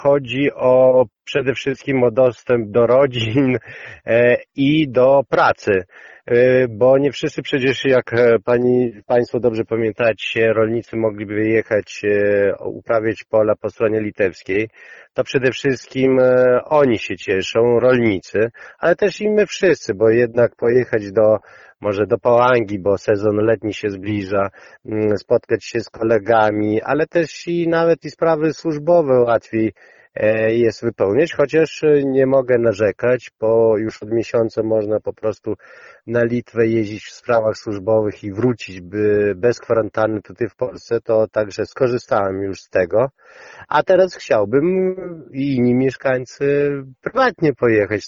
chodzi o przede wszystkim o dostęp do rodzin i do pracy. Bo nie wszyscy przecież, jak Państwo dobrze pamiętacie, rolnicy mogliby wyjechać uprawiać pola po stronie litewskiej, to przede wszystkim oni się cieszą, rolnicy, ale też i my wszyscy, bo jednak pojechać może do Pałangi, bo sezon letni się zbliża, spotkać się z kolegami, ale też i nawet i sprawy służbowe łatwiej jest wypełniać, chociaż nie mogę narzekać, bo już od miesiąca można po prostu na Litwę jeździć w sprawach służbowych i wrócić bez kwarantanny tutaj w Polsce, to także skorzystałem już z tego, a teraz chciałbym i inni mieszkańcy prywatnie pojechać